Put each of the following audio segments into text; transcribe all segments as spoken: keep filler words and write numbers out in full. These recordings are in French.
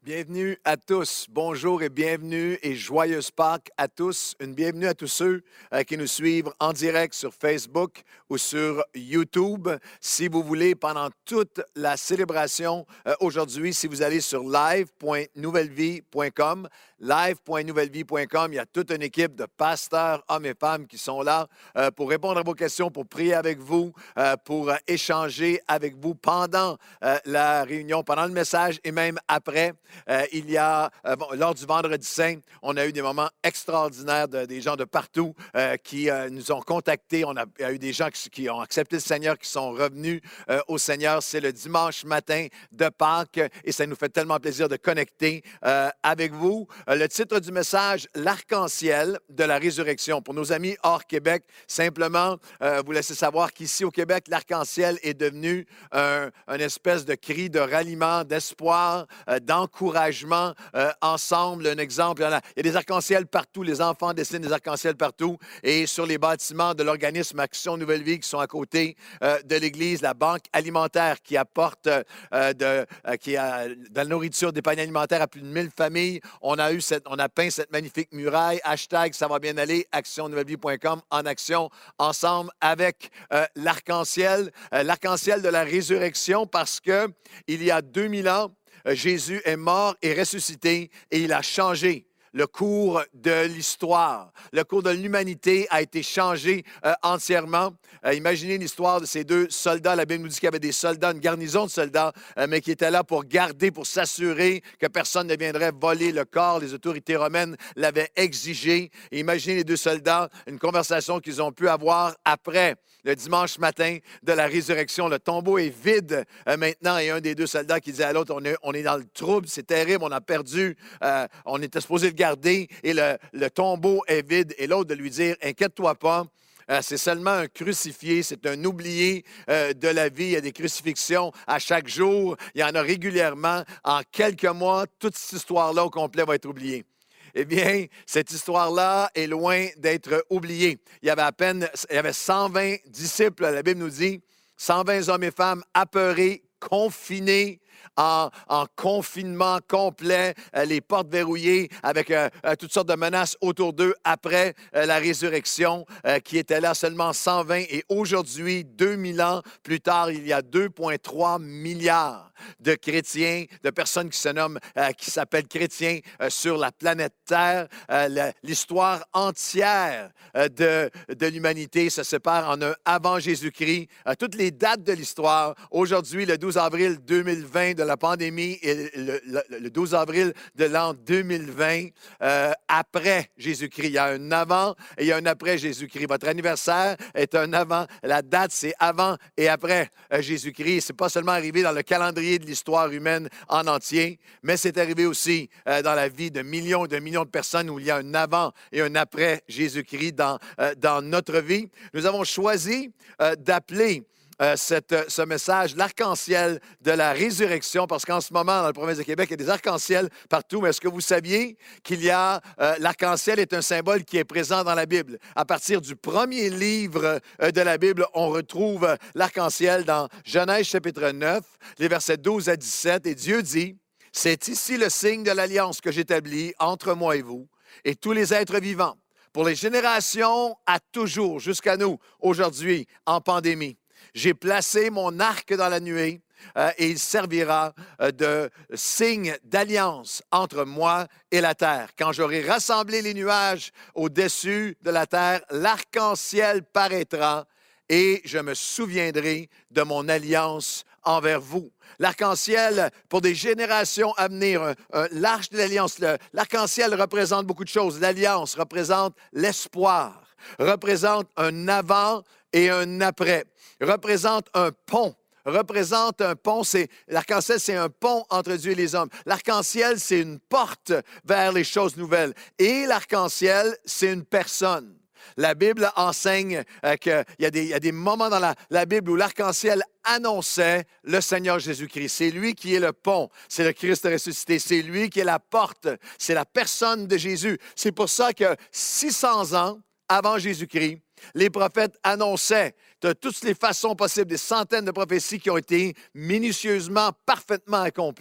Bienvenue à tous. Bonjour et bienvenue et joyeuse Pâques à tous. Une bienvenue à tous ceux euh, qui nous suivent en direct sur Facebook ou sur YouTube. Si vous voulez, pendant toute la célébration euh, aujourd'hui, si vous allez sur live point nouvelle vie point com, live point nouvelle vie point com, il y a toute une équipe de pasteurs, hommes et femmes qui sont là euh, pour répondre à vos questions, pour prier avec vous, euh, pour euh, échanger avec vous pendant euh, la réunion, pendant le message et même après. Euh, il y a, euh, bon, lors du Vendredi Saint, on a eu des moments extraordinaires de, des gens de partout euh, qui euh, nous ont contactés. On a, il y a eu des gens qui, qui ont accepté le Seigneur, qui sont revenus euh, au Seigneur. C'est le dimanche matin de Pâques et ça nous fait tellement plaisir de connecter euh, avec vous. Euh, le titre du message, l'arc-en-ciel de la résurrection. Pour nos amis hors Québec, simplement euh, vous laissez savoir qu'ici au Québec, l'arc-en-ciel est devenu un, un espèce de cri de ralliement, d'espoir, euh, d'encouragement. Encouragement euh, ensemble. Un exemple, il y, a, il y a des arcs-en-ciel partout. Les enfants dessinent des arcs-en-ciel partout. Et sur les bâtiments de l'organisme Action Nouvelle Vie qui sont à côté euh, de l'Église, la banque alimentaire qui apporte euh, de, euh, qui a de la nourriture, des paniers alimentaires à plus de mille familles. On a, eu cette, on a peint cette magnifique muraille. Hashtag ça va bien aller, action nouvelle vie point com, en action ensemble avec euh, l'arc-en-ciel. Euh, l'arc-en-ciel de la résurrection parce que il y a deux mille ans, Jésus est mort et ressuscité et il a changé le cours de l'histoire. Le cours de l'humanité a été changé euh, entièrement. Euh, imaginez l'histoire de ces deux soldats. La Bible nous dit qu'il y avait des soldats, une garnison de soldats, euh, mais qui étaient là pour garder, pour s'assurer que personne ne viendrait voler le corps. Les autorités romaines l'avaient exigé. Et imaginez les deux soldats, une conversation qu'ils ont pu avoir après le dimanche matin de la résurrection. Le tombeau est vide euh, maintenant et un des deux soldats qui disait à l'autre, on est, on est dans le trouble, c'est terrible, on a perdu, euh, on était supposé le garder et le, le tombeau est vide. Et l'autre de lui dire, inquiète-toi pas, euh, c'est seulement un crucifié, c'est un oublié euh, de la vie. Il y a des crucifixions à chaque jour, il y en a régulièrement. En quelques mois, toute cette histoire-là au complet va être oubliée. Eh bien, cette histoire-là est loin d'être oubliée. Il y avait à peine, il y avait cent vingt disciples, la Bible nous dit, cent vingt hommes et femmes apeurés, confinés, En, en confinement complet, euh, les portes verrouillées avec euh, euh, toutes sortes de menaces autour d'eux après euh, la résurrection euh, qui était là seulement cent vingt. Et aujourd'hui, deux mille ans plus tard, il y a deux virgule trois milliards de chrétiens, de personnes qui se nomment, euh, qui s'appellent chrétiens euh, sur la planète Terre. Euh, la, l'histoire entière euh, de, de l'humanité se sépare en un avant Jésus-Christ. Euh, toutes les dates de l'histoire, aujourd'hui, le douze avril deux mille vingt, de la pandémie et le, le, le douze avril de l'an deux mille vingt, euh, après Jésus-Christ. Il y a un avant et il y a un après Jésus-Christ. Votre anniversaire est un avant. La date, c'est avant et après euh, Jésus-Christ. Ce n'est pas seulement arrivé dans le calendrier de l'histoire humaine en entier, mais c'est arrivé aussi euh, dans la vie de millions et de millions de personnes où il y a un avant et un après Jésus-Christ dans, euh, dans notre vie. Nous avons choisi euh, d'appeler Euh, cette, ce message, l'arc-en-ciel de la résurrection, parce qu'en ce moment, dans la province de Québec, il y a des arcs-en-ciel partout. Mais est-ce que vous saviez qu'il y a, euh, l'arc-en-ciel est un symbole qui est présent dans la Bible? À partir du premier livre euh, de la Bible, on retrouve euh, l'arc-en-ciel dans Genèse chapitre neuf, les versets douze à dix-sept. Et Dieu dit, « C'est ici le signe de l'alliance que j'établis entre moi et vous et tous les êtres vivants, pour les générations à toujours, jusqu'à nous, aujourd'hui, en pandémie. J'ai placé mon arc dans la nuée euh, et il servira euh, de signe d'alliance entre moi et la terre. Quand j'aurai rassemblé les nuages au-dessus de la terre, l'arc-en-ciel paraîtra et je me souviendrai de mon alliance envers vous. » L'arc-en-ciel, pour des générations à venir, un, un, l'arche de l'alliance, le, l'arc-en-ciel représente beaucoup de choses. L'alliance représente l'espoir, représente un avant et un après, représente un pont, représente un pont. C'est, l'arc-en-ciel, c'est un pont entre Dieu et les hommes. L'arc-en-ciel, c'est une porte vers les choses nouvelles. Et l'arc-en-ciel, c'est une personne. La Bible enseigne euh, qu'il y a, des, il y a des moments dans la, la Bible où l'arc-en-ciel annonçait le Seigneur Jésus-Christ. C'est lui qui est le pont, c'est le Christ ressuscité, c'est lui qui est la porte, c'est la personne de Jésus. C'est pour ça que six cents ans avant Jésus-Christ, les prophètes annonçaient de toutes les façons possibles des centaines de prophéties qui ont été minutieusement, parfaitement accomplies.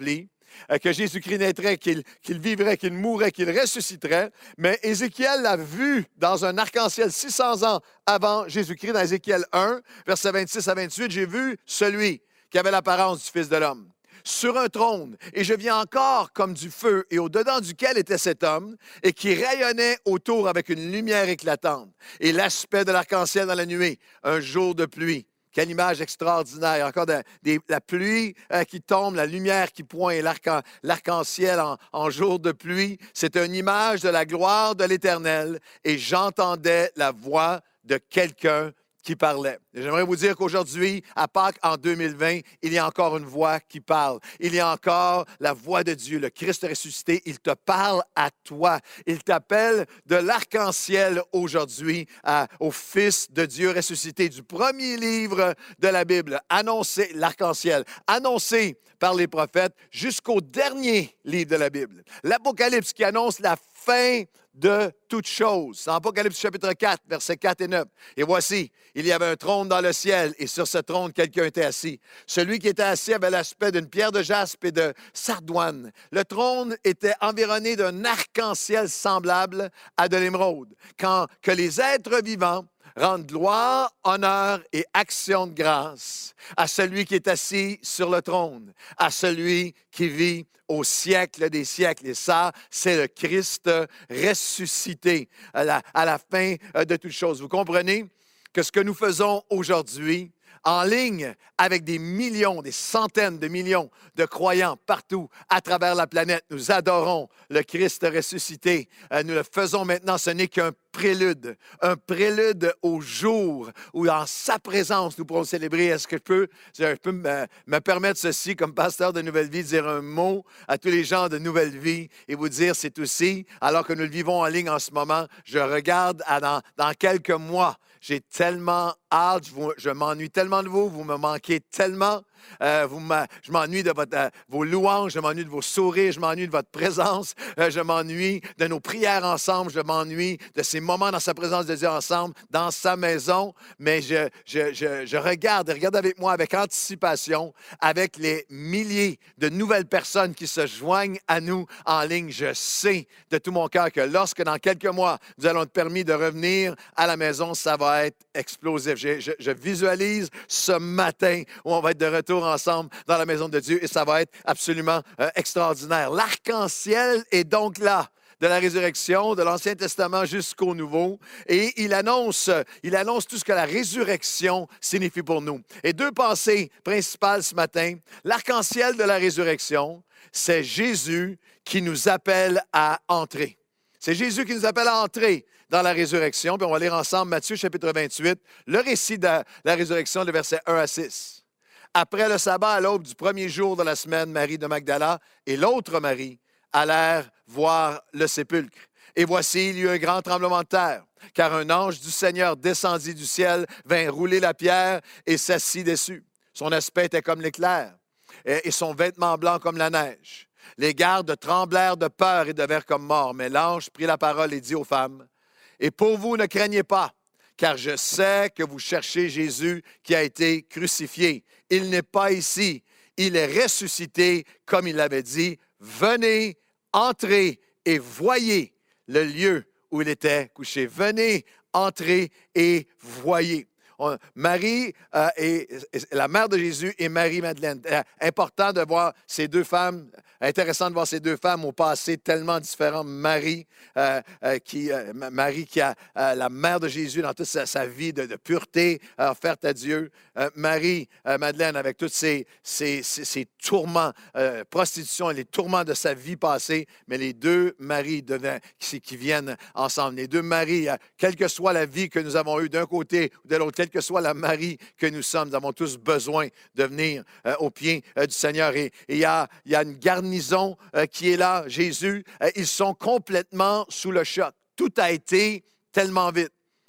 euh, que Jésus-Christ naîtrait, qu'il qu'il vivrait, qu'il mourrait, qu'il ressusciterait. Mais Ézéchiel l'a vu dans un arc-en-ciel six cents ans avant Jésus-Christ, dans Ézéchiel un, versets vingt-six à vingt-huit. J'ai vu celui qui avait l'apparence du Fils de l'homme sur un trône, et je vis encore comme du feu, et au-dedans duquel était cet homme, et qui rayonnait autour avec une lumière éclatante, et l'aspect de l'arc-en-ciel dans la nuée, un jour de pluie. Quelle image extraordinaire. Encore de, de, la pluie euh, qui tombe, la lumière qui pointe, l'arc-en, l'arc-en-ciel en, en jour de pluie. C'est une image de la gloire de l'Éternel, et j'entendais la voix de quelqu'un qui parlait. Et j'aimerais vous dire qu'aujourd'hui, à Pâques en deux mille vingt, il y a encore une voix qui parle. Il y a encore la voix de Dieu, le Christ ressuscité. Il te parle à toi. Il t'appelle de l'arc-en-ciel aujourd'hui à, au Fils de Dieu ressuscité, du premier livre de la Bible, annoncé, l'arc-en-ciel, annoncé par les prophètes jusqu'au dernier livre de la Bible. L'Apocalypse qui annonce la fin de toutes choses. C'est Apocalypse chapitre quatre, versets quatre et neuf. Et voici, il y avait un trône dans le ciel, et sur ce trône, quelqu'un était assis. Celui qui était assis avait l'aspect d'une pierre de jaspe et de sardoine. Le trône était environné d'un arc-en-ciel semblable à de l'émeraude. Quand que les êtres vivants rendent gloire, honneur et action de grâce à celui qui est assis sur le trône, à celui qui vit au siècle des siècles. Et ça, c'est le Christ ressuscité à la, à la fin de toutes choses. Vous comprenez que ce que nous faisons aujourd'hui, en ligne avec des millions, des centaines de millions de croyants partout à travers la planète. Nous adorons le Christ ressuscité. Euh, nous le faisons maintenant. Ce n'est qu'un prélude, un prélude au jour où, en sa présence, nous pourrons célébrer. Est-ce que je peux, je peux me, me permettre ceci, comme pasteur de Nouvelle Vie, dire un mot à tous les gens de Nouvelle Vie et vous dire, c'est aussi, alors que nous le vivons en ligne en ce moment, je regarde à dans, dans quelques mois. J'ai tellement hâte, je, vous, je m'ennuie tellement de vous, vous me manquez tellement. Euh, vous je m'ennuie de votre, euh, vos louanges, je m'ennuie de vos sourires, je m'ennuie de votre présence, euh, je m'ennuie de nos prières ensemble, je m'ennuie de ces moments dans sa présence de Dieu ensemble, dans sa maison. Mais je, je, je, je regarde, regarde avec moi avec anticipation, avec les milliers de nouvelles personnes qui se joignent à nous en ligne. Je sais de tout mon cœur que lorsque dans quelques mois, nous allons être permis de revenir à la maison, ça va être explosif. Je, je, je visualise ce matin où on va être de retour ensemble dans la maison de Dieu et ça va être absolument euh, extraordinaire. L'arc-en-ciel est donc là, de la résurrection, de l'Ancien Testament jusqu'au Nouveau, et il annonce, il annonce tout ce que la résurrection signifie pour nous. Et deux pensées principales ce matin. L'arc-en-ciel de la résurrection, c'est Jésus qui nous appelle à entrer. C'est Jésus qui nous appelle à entrer dans la résurrection. Puis on va lire ensemble Matthieu chapitre vingt-huit, le récit de la résurrection, le verset un à six. Après le sabbat, à l'aube du premier jour de la semaine, Marie de Magdala et l'autre Marie allèrent voir le sépulcre. Et voici, il y eut un grand tremblement de terre, car un ange du Seigneur descendit du ciel, vint rouler la pierre et s'assit dessus. Son aspect était comme l'éclair, et son vêtement blanc comme la neige. Les gardes tremblèrent de peur et devinrent comme morts. Mais l'ange prit la parole et dit aux femmes, « Et pour vous, ne craignez pas, car je sais que vous cherchez Jésus qui a été crucifié. Il n'est pas ici, il est ressuscité, comme il l'avait dit. Venez, entrez et voyez le lieu où il était couché. Venez, entrez et voyez. » On, Marie euh, est, est la mère de Jésus et Marie-Madeleine. Euh, important de voir ces deux femmes, intéressant de voir ces deux femmes au passé tellement différent. Marie, euh, euh, qui, euh, Marie qui a euh, la mère de Jésus dans toute sa, sa vie de, de pureté euh, offerte à Dieu. Euh, Marie-Madeleine avec tous ses, ses, ses, ses tourments, euh, prostitution et les tourments de sa vie passée. Mais les deux Maries devaient, qui, qui viennent ensemble. Les deux Maries, euh, quelle que soit la vie que nous avons eue d'un côté ou de l'autre, quelle que soit la Marie que nous sommes, nous avons tous besoin de venir euh, aux pieds euh, du Seigneur. Et il y a, y a une garnison euh, qui est là, Jésus. Euh, ils sont complètement sous le choc. Tout a été tellement vite.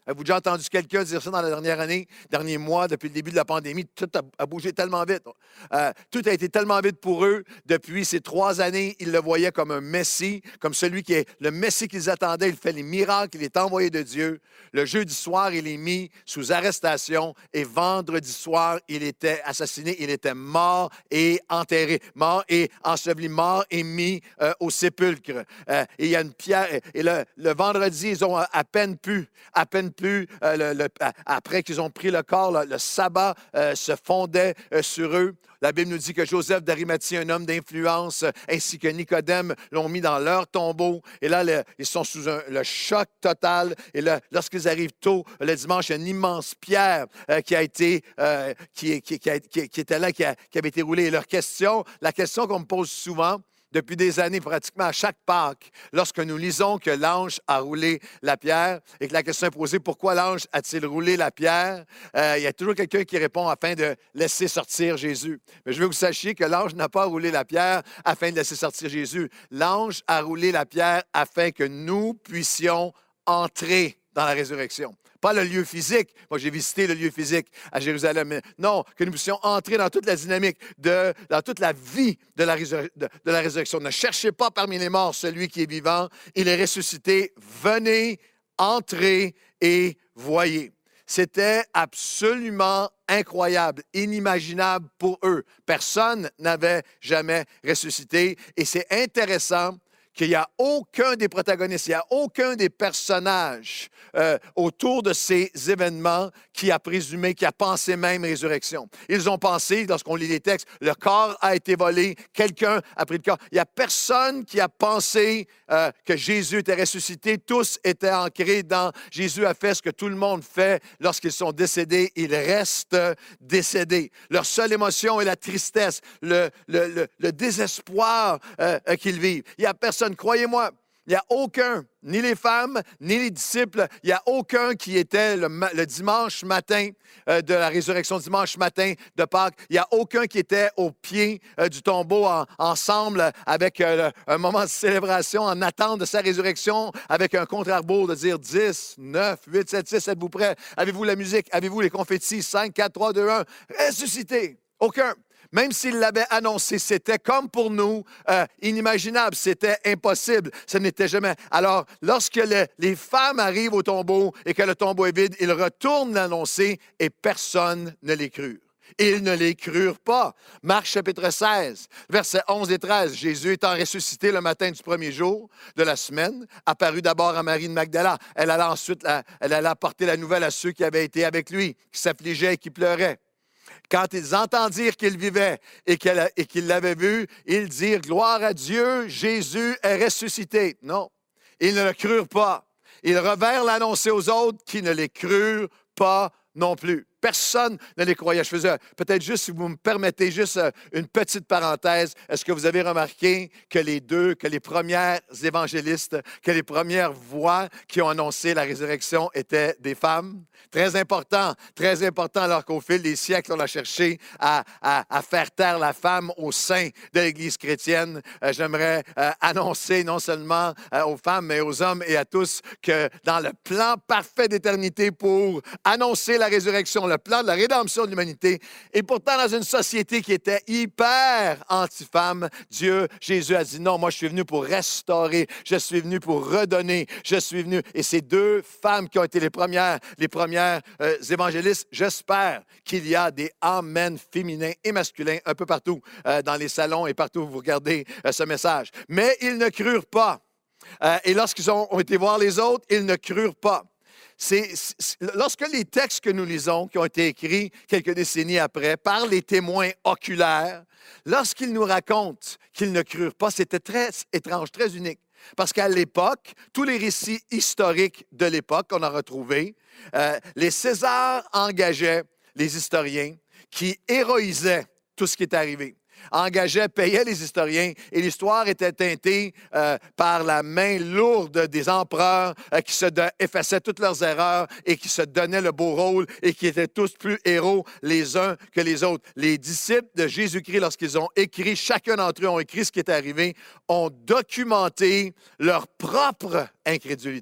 Avez-vous déjà entendu quelqu'un dire ça dans la dernière année, dernier mois, depuis le début de la pandémie? Tout a, a bougé tellement vite. Euh, tout a été tellement vite pour eux. Depuis ces trois années, ils le voyaient comme un Messie, comme celui qui est le Messie qu'ils attendaient. Il fait les miracles, il est envoyé de Dieu. Le jeudi soir, il est mis sous arrestation et vendredi soir, il était assassiné, il était mort et enterré, mort et enseveli, mort et mis euh, au sépulcre. Euh, et il y a une pierre, et le, le vendredi, ils ont à peine pu, à peine pu, euh, le, le, après qu'ils ont pris le corps, le, le sabbat euh, se fondait euh, sur eux. La Bible nous dit que Joseph d'Arimathie, un homme d'influence, ainsi que Nicodème, l'ont mis dans leur tombeau. Et là, le, ils sont sous un, le choc total. Et là, lorsqu'ils arrivent tôt, le dimanche, il y a une immense pierre euh, qui a été, euh, qui, qui, qui, a, qui, qui était là, qui, a, qui avait été roulée. Et leur question, la question qu'on me pose souvent, depuis des années, pratiquement à chaque Pâques, lorsque nous lisons que l'ange a roulé la pierre et que la question est posée, pourquoi l'ange a-t-il roulé la pierre? Euh, il y a toujours quelqu'un qui répond afin de laisser sortir Jésus. Mais je veux que vous sachiez que l'ange n'a pas roulé la pierre afin de laisser sortir Jésus. L'ange a roulé la pierre afin que nous puissions entrer dans la résurrection. Pas le lieu physique. Moi, j'ai visité le lieu physique à Jérusalem. Mais non, que nous puissions entrer dans toute la dynamique, de, dans toute la vie de la, résur- de, de la résurrection. Ne cherchez pas parmi les morts celui qui est vivant. Il est ressuscité. Venez, entrez et voyez. C'était absolument incroyable, inimaginable pour eux. Personne n'avait jamais ressuscité. Et c'est intéressant qu'il n'y a aucun des protagonistes, il n'y a aucun des personnages euh, autour de ces événements qui a présumé, qui a pensé même résurrection. Ils ont pensé, lorsqu'on lit les textes, le corps a été volé, quelqu'un a pris le corps. Il n'y a personne qui a pensé euh, que Jésus était ressuscité. Tous étaient ancrés dans Jésus a fait ce que tout le monde fait lorsqu'ils sont décédés. Ils restent décédés. Leur seule émotion est la tristesse, le, le, le, le désespoir euh, qu'ils vivent. Il n'y a personne. Croyez-moi, il n'y a aucun, ni les femmes, ni les disciples, il n'y a aucun qui était le, le dimanche matin euh, de la résurrection, dimanche matin de Pâques. Il n'y a aucun qui était au pied euh, du tombeau en, ensemble avec euh, un moment de célébration en attente de sa résurrection, avec un contre-arbour de dire dix, neuf, huit, sept, six, êtes-vous prêts? Avez-vous la musique? Avez-vous les confettis? cinq, quatre, trois, deux, un, ressuscité! Aucun. Même s'il l'avait annoncé, c'était comme pour nous euh, inimaginable, c'était impossible, ce n'était jamais. Alors, lorsque le, les femmes arrivent au tombeau et que le tombeau est vide, ils retournent l'annoncer et personne ne les crut. Ils ne les crurent pas. Marc chapitre seize, versets onze et treize. Jésus étant ressuscité le matin du premier jour de la semaine, apparut d'abord à Marie de Magdala. Elle alla ensuite la, elle alla apporter la nouvelle à ceux qui avaient été avec lui, qui s'affligeaient et qui pleuraient. Quand ils entendirent qu'il vivait et qu'il l'avait vu, ils dirent « Gloire à Dieu, Jésus est ressuscité ». Non, ils ne le crurent pas. Ils revinrent l'annoncer aux autres qui ne les crurent pas non plus. Personne ne les croyait. Je faisais peut-être juste, si vous me permettez, juste une petite parenthèse. Est-ce que vous avez remarqué que les deux, que les premières évangélistes, que les premières voix qui ont annoncé la résurrection étaient des femmes? Très important, très important, alors qu'au fil des siècles, on a cherché à, à, à faire taire la femme au sein de l'Église chrétienne. Euh, j'aimerais euh, annoncer non seulement euh, aux femmes, mais aux hommes et à tous que dans le plan parfait d'éternité pour annoncer la résurrection, le plan de la rédemption de l'humanité, et pourtant dans une société qui était hyper anti-femme, Dieu, Jésus a dit non, moi je suis venu pour restaurer, je suis venu pour redonner, je suis venu, et ces deux femmes qui ont été les premières, les premières euh, évangélistes, j'espère qu'il y a des amen féminins et masculins un peu partout euh, dans les salons et partout où vous regardez euh, ce message. Mais ils ne crurent pas. Euh, et lorsqu'ils ont, ont été voir les autres, ils ne crurent pas. C'est, c'est, lorsque les textes que nous lisons, qui ont été écrits quelques décennies après, par les témoins oculaires, lorsqu'ils nous racontent qu'ils ne crurent pas, c'était très étrange, très unique. Parce qu'à l'époque, tous les récits historiques de l'époque qu'on a retrouvés, euh, les Césars engageaient les historiens qui héroïsaient tout ce qui est arrivé. Engageaient, payaient les historiens et l'histoire était teintée euh, par la main lourde des empereurs euh, qui se de, effaçaient toutes leurs erreurs et qui se donnaient le beau rôle et qui étaient tous plus héros les uns que les autres. Les disciples de Jésus-Christ, lorsqu'ils ont écrit, chacun d'entre eux ont écrit ce qui est arrivé, ont documenté leur propre incrédulité.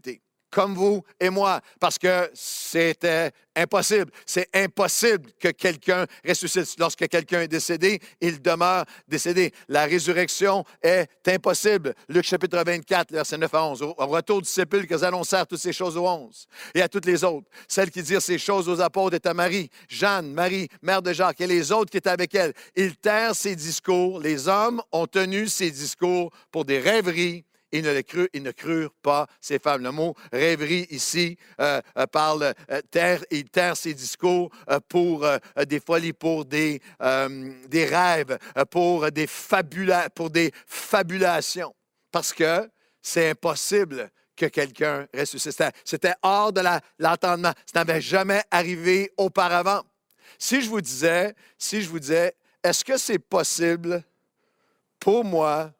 comme vous et moi, parce que c'était impossible. C'est impossible que quelqu'un ressuscite. Lorsque quelqu'un est décédé, il demeure décédé. La résurrection est impossible. Luc chapitre vingt-quatre, versets neuf à onze. Au retour du sépulcre, ils annoncèrent toutes ces choses aux onze et à toutes les autres. Celles qui dirent ces choses aux apôtres étaient Marie, Jeanne, Marie, mère de Jacques, et les autres qui étaient avec elle. Ils tinrent ces discours. Les hommes ont tenu ces discours pour des rêveries. Ils ne, les crurent, ils ne crurent pas ces femmes. Le mot rêverie ici euh, euh, parle, euh, terre, ils terrent ces discours euh, pour euh, des folies, pour des, euh, des rêves, euh, pour, des fabula, pour des fabulations. Parce que c'est impossible que quelqu'un ressuscite. C'était, c'était hors de la, l'entendement. Ça n'avait jamais arrivé auparavant. Si je vous disais, si je vous disais, est-ce que c'est possible pour moi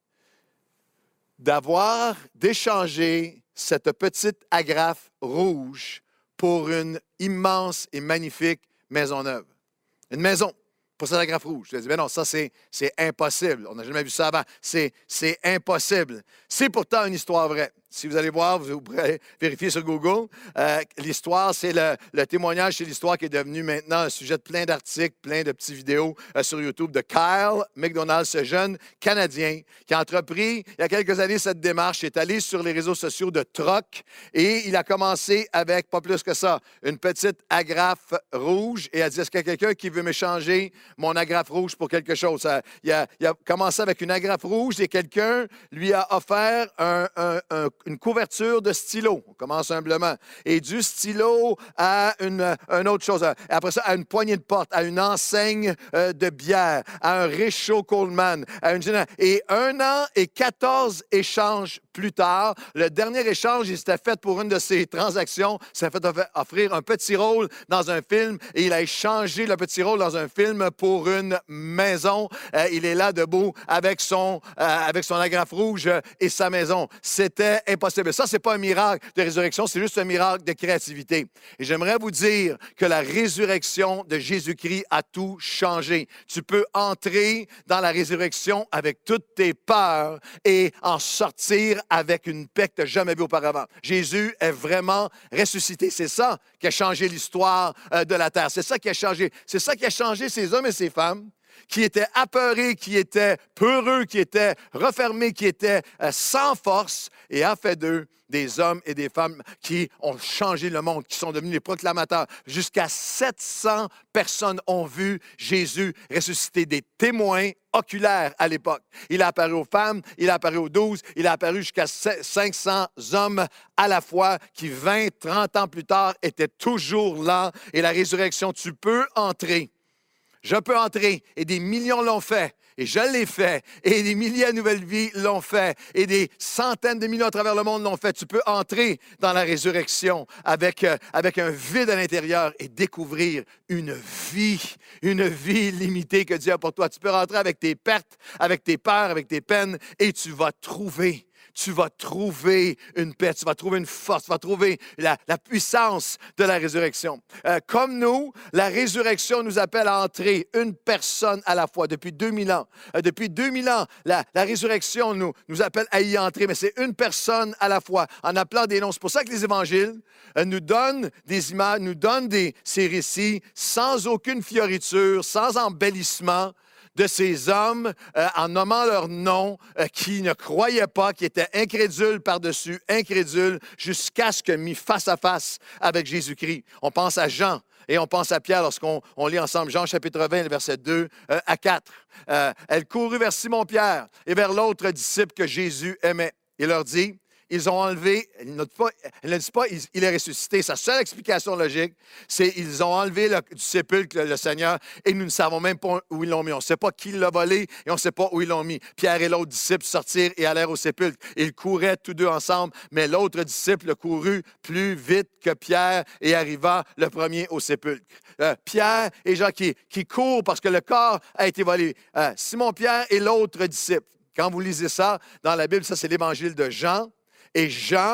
d'avoir, d'échanger cette petite agrafe rouge pour une immense et magnifique maison neuve? Une maison pour cette agrafe rouge. Je dis, mais non, ça, c'est, c'est impossible. On n'a jamais vu ça avant. C'est, c'est impossible. C'est pourtant une histoire vraie. Si vous allez voir, vous pourrez vérifier sur Google. Euh, l'histoire, c'est le, le témoignage, c'est l'histoire qui est devenue maintenant un sujet de plein d'articles, plein de petites vidéos euh, sur YouTube de Kyle McDonald, ce jeune Canadien qui a entrepris il y a quelques années cette démarche, est allé sur les réseaux sociaux de troc et il a commencé avec, pas plus que ça, une petite agrafe rouge et a dit, est-ce qu'il y a quelqu'un qui veut m'échanger mon agrafe rouge pour quelque chose? Ça, il, a, il a commencé avec une agrafe rouge et quelqu'un lui a offert un, un, un une couverture de stylo. On commence humblement. Et du stylo à une, une autre chose. Après ça, à une poignée de porte, à une enseigne euh, de bière, à un réchaud Coleman, à une... Et un an et quatorze échanges plus tard, le dernier échange, il s'était fait pour une de ses transactions. Il s'est fait offrir un petit rôle dans un film et il a échangé le petit rôle dans un film pour une maison. Euh, il est là debout avec son, euh, avec son agrafe rouge et sa maison. C'était impossible. Ça, ce n'est pas un miracle de résurrection, c'est juste un miracle de créativité. Et j'aimerais vous dire que la résurrection de Jésus-Christ a tout changé. Tu peux entrer dans la résurrection avec toutes tes peurs et en sortir avec une paix que tu n'as jamais vue auparavant. Jésus est vraiment ressuscité. C'est ça qui a changé l'histoire de la terre. C'est ça qui a changé. C'est ça qui a changé ces hommes et ces femmes qui étaient apeurés, qui étaient peureux, qui étaient refermés, qui étaient euh, sans force, et a fait d'eux des hommes et des femmes qui ont changé le monde, qui sont devenus les proclamateurs. Jusqu'à sept cents personnes ont vu Jésus ressusciter, des témoins oculaires à l'époque. Il a apparu aux femmes, il a apparu aux douze, il a apparu jusqu'à cinq cents hommes à la fois qui, vingt, trente ans plus tard, étaient toujours là. Et la résurrection, tu peux entrer. Je peux entrer, et des millions l'ont fait, et je l'ai fait, et des milliers de nouvelles vies l'ont fait, et des centaines de millions à travers le monde l'ont fait. Tu peux entrer dans la résurrection avec, euh, avec un vide à l'intérieur et découvrir une vie, une vie limitée que Dieu a pour toi. Tu peux rentrer avec tes pertes, avec tes peurs, avec tes peines, et tu vas trouver tu vas trouver une paix, tu vas trouver une force, tu vas trouver la, la puissance de la résurrection. Euh, comme nous, la résurrection nous appelle à entrer une personne à la fois depuis deux mille ans. Euh, depuis deux mille ans, la, la résurrection nous, nous appelle à y entrer, mais c'est une personne à la fois, en appelant des noms. C'est pour ça que les évangiles euh, nous donnent des images, nous donnent des, ces récits sans aucune fioriture, sans embellissement, de ces hommes, euh, en nommant leur nom, euh, qui ne croyaient pas, qui étaient incrédules par-dessus incrédules, jusqu'à ce que mis face à face avec Jésus-Christ. On pense à Jean et on pense à Pierre lorsqu'on on lit ensemble Jean chapitre vingt, versets deux euh, à quatre. Euh, elle courut vers Simon-Pierre et vers l'autre disciple que Jésus aimait. Il leur dit, ils ont enlevé, elle ne dit pas, il, il est ressuscité. Sa seule explication logique, c'est ils ont enlevé le, du sépulcre le, le Seigneur et nous ne savons même pas où ils l'ont mis. On ne sait pas qui l'a volé et on ne sait pas où ils l'ont mis. Pierre et l'autre disciple sortirent et allèrent au sépulcre. Ils couraient tous deux ensemble, mais l'autre disciple courut plus vite que Pierre et arriva le premier au sépulcre. Euh, Pierre et Jean qui, qui courent parce que le corps a été volé. Euh, Simon-Pierre et l'autre disciple. Quand vous lisez ça dans la Bible, ça c'est l'évangile de Jean. Et Jean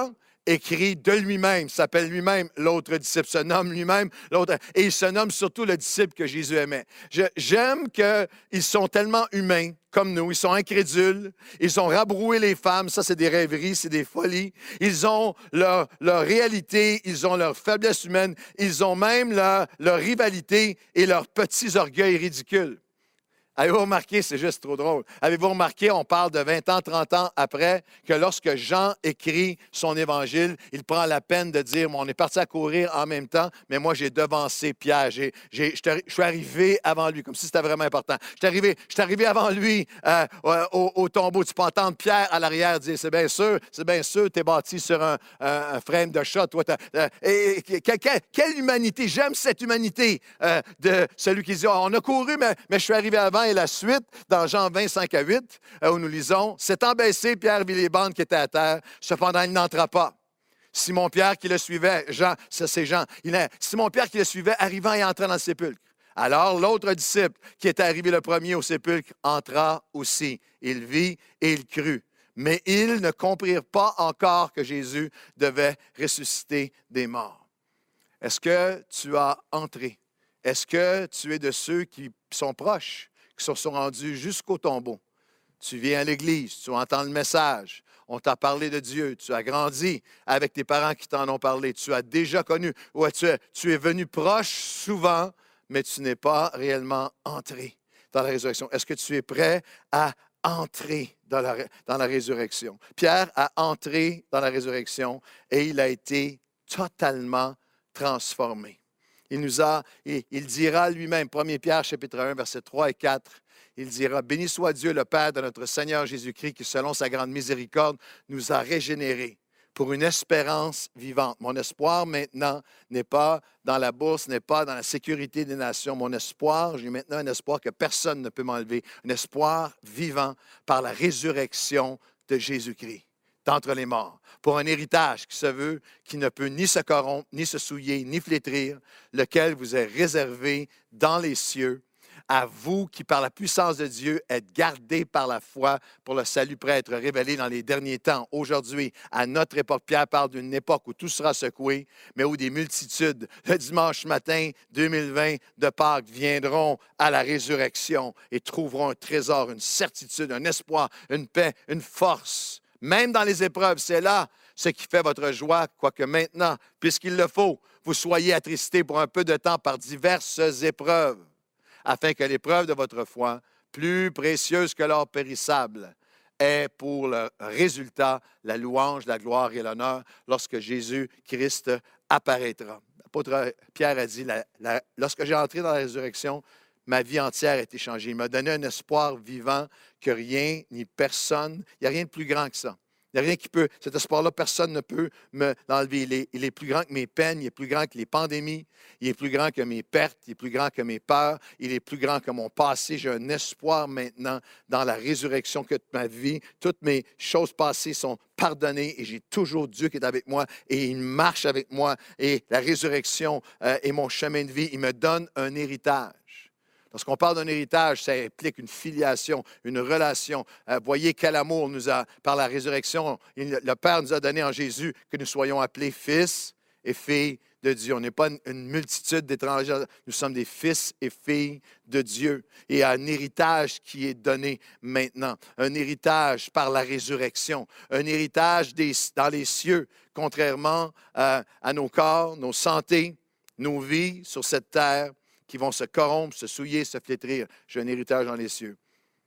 écrit de lui-même, s'appelle lui-même, l'autre disciple se nomme lui-même, l'autre, et il se nomme surtout le disciple que Jésus aimait. Je, j'aime qu'ils sont tellement humains comme nous, ils sont incrédules, ils ont rabroué les femmes, ça c'est des rêveries, c'est des folies, ils ont leur, leur réalité, ils ont leur faiblesse humaine, ils ont même leur, leur rivalité et leurs petits orgueils ridicules. Avez-vous remarqué, c'est juste trop drôle, avez-vous remarqué, on parle de vingt ans, trente ans après, que lorsque Jean écrit son évangile, il prend la peine de dire, on est parti à courir en même temps, mais moi j'ai devancé Pierre, j'ai, j'ai, je suis arrivé avant lui, comme si c'était vraiment important. Je suis arrivé, je suis arrivé avant lui euh, au, au tombeau, tu peux entendre Pierre à l'arrière dire, c'est bien sûr, c'est bien sûr, tu es bâti sur un, un, un frame de chat, toi, euh, et, et, quelle, quelle humanité, j'aime cette humanité euh, de celui qui dit, oh, on a couru, mais, mais je suis arrivé avant. Et la suite, dans Jean vingt, cinq à huit, où nous lisons, « S'étant baissé, Pierre vit les bandes qui étaient à terre, cependant il n'entra pas. Simon-Pierre qui le suivait, Jean, ça c'est Jean, il est, Simon-Pierre qui le suivait, arrivant et entrant dans le sépulcre. Alors l'autre disciple, qui était arrivé le premier au sépulcre, entra aussi. Il vit et il crut. Mais ils ne comprirent pas encore que Jésus devait ressusciter des morts. » Est-ce que tu as entré? Est-ce que tu es de ceux qui sont proches, qui se sont rendus jusqu'au tombeau? Tu viens à l'église, tu entends le message, on t'a parlé de Dieu, tu as grandi avec tes parents qui t'en ont parlé, tu as déjà connu, ouais, tu, es, tu es venu proche souvent, mais tu n'es pas réellement entré dans la résurrection. Est-ce que tu es prêt à entrer dans la, dans la résurrection? Pierre a entré dans la résurrection et il a été totalement transformé. Il nous a, il, il dira lui-même, premier Pierre, chapitre un, versets trois et quatre, il dira, « Béni soit Dieu, le Père de notre Seigneur Jésus-Christ, qui, selon sa grande miséricorde, nous a régénérés pour une espérance vivante. Mon espoir maintenant n'est pas dans la bourse, n'est pas dans la sécurité des nations. Mon espoir, j'ai maintenant un espoir que personne ne peut m'enlever, un espoir vivant par la résurrection de Jésus-Christ d'entre les morts, pour un héritage qui se veut, qui ne peut ni se corrompre, ni se souiller, ni flétrir, lequel vous est réservé dans les cieux, à vous qui, par la puissance de Dieu, êtes gardés par la foi pour le salut prêt à être révélé dans les derniers temps. Aujourd'hui, à notre époque, Pierre parle d'une époque où tout sera secoué, mais où des multitudes, le dimanche matin deux mille vingt de Pâques, viendront à la résurrection et trouveront un trésor, une certitude, un espoir, une paix, une force. Même dans les épreuves, c'est là ce qui fait votre joie, quoique maintenant, puisqu'il le faut, vous soyez attristés pour un peu de temps par diverses épreuves, afin que l'épreuve de votre foi, plus précieuse que l'or périssable, ait pour le résultat la louange, la gloire et l'honneur lorsque Jésus-Christ apparaîtra. L'apôtre Pierre a dit, la, la, lorsque j'ai entré dans la résurrection, ma vie entière a été changée. Il m'a donné un espoir vivant que rien ni personne, il n'y a rien de plus grand que ça. Il n'y a rien qui peut, cet espoir-là, personne ne peut me l'enlever. Il est, il est plus grand que mes peines, il est plus grand que les pandémies, il est plus grand que mes pertes, il est plus grand que mes peurs, il est plus grand que mon passé. J'ai un espoir maintenant dans la résurrection que toute ma vie, toutes mes choses passées sont pardonnées et j'ai toujours Dieu qui est avec moi et il marche avec moi et la résurrection euh, est mon chemin de vie. Il me donne un héritage. Lorsqu'on parle d'un héritage, ça implique une filiation, une relation. Euh, voyez quel amour nous a, par la résurrection, il, le Père nous a donné en Jésus que nous soyons appelés fils et filles de Dieu. On n'est pas une, une multitude d'étrangers, nous sommes des fils et filles de Dieu. Et un héritage qui est donné maintenant, un héritage par la résurrection, un héritage des, dans les cieux, contrairement euh, à nos corps, nos santé, nos vies sur cette terre, qui vont se corrompre, se souiller, se flétrir. J'ai un héritage dans les cieux.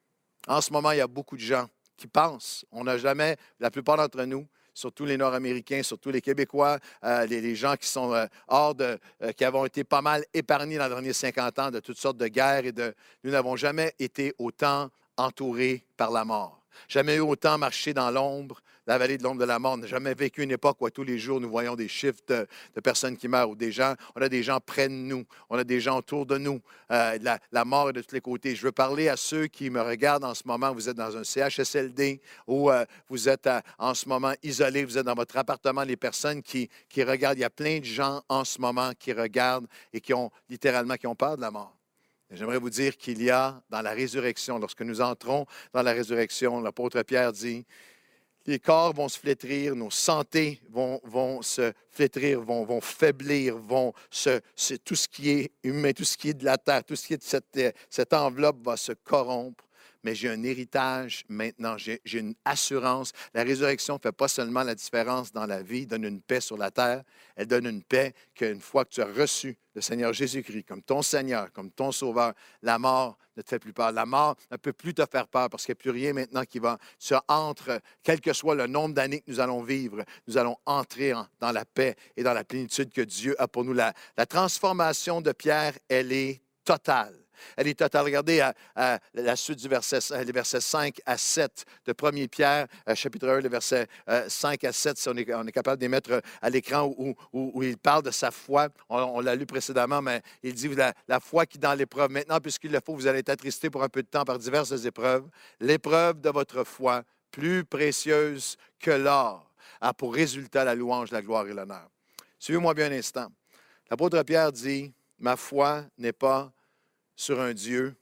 En ce moment, il y a beaucoup de gens qui pensent, on n'a jamais, la plupart d'entre nous, surtout les Nord-Américains, surtout les Québécois, euh, les, les gens qui sont euh, hors de, euh, qui avons été pas mal épargnés dans les derniers cinquante ans de toutes sortes de guerres et de, nous n'avons jamais été autant entourés par la mort. Jamais eu autant marché dans l'ombre, la vallée de l'ombre de la mort. On n'a jamais vécu une époque où tous les jours nous voyons des chiffres de, de personnes qui meurent ou des gens. On a des gens près de nous, on a des gens autour de nous. Euh, la, la mort est de tous les côtés. Je veux parler à ceux qui me regardent en ce moment. Vous êtes dans un C H S L D ou euh, vous êtes à, en ce moment isolé, vous êtes dans votre appartement. Les personnes qui, qui regardent, il y a plein de gens en ce moment qui regardent et qui ont littéralement qui ont peur de la mort. J'aimerais vous dire qu'il y a dans la résurrection, lorsque nous entrons dans la résurrection, l'apôtre Pierre dit, Les corps vont se flétrir, nos santé vont, vont se flétrir, vont, vont faiblir, vont se, se- tout ce qui est humain, tout ce qui est de la terre, tout ce qui est de cette, euh, cette enveloppe va se corrompre. Mais j'ai un héritage maintenant, j'ai j'ai une assurance. La résurrection ne fait pas seulement la différence dans la vie, donne une paix sur la terre, elle donne une paix qu'une fois que tu as reçu le Seigneur Jésus-Christ comme ton Seigneur, comme ton Sauveur, la mort ne te fait plus peur. La mort ne peut plus te faire peur parce qu'il n'y a plus rien maintenant qui va. Tu entres, quel que soit le nombre d'années que nous allons vivre, nous allons entrer en- dans la paix et dans la plénitude que Dieu a pour nous. La, la transformation de Pierre, elle est totale. Elle est totale. Regardez à, à la suite du verset, les versets cinq à sept de premier Pierre, euh, chapitre un, les versets euh, cinq à sept, si on est, on est capable de les mettre à l'écran où, où- où il parle de sa foi. On, on l'a lu précédemment, mais il dit la, la foi qui dans l'épreuve. Maintenant, puisqu'il le faut, vous allez être attristés pour un peu de temps par diverses épreuves. L'épreuve de votre foi, plus précieuse que l'or, a pour résultat la louange, la gloire et l'honneur. Suivez-moi bien un instant. L'apôtre Pierre dit, ma foi n'est pas sur un Dieu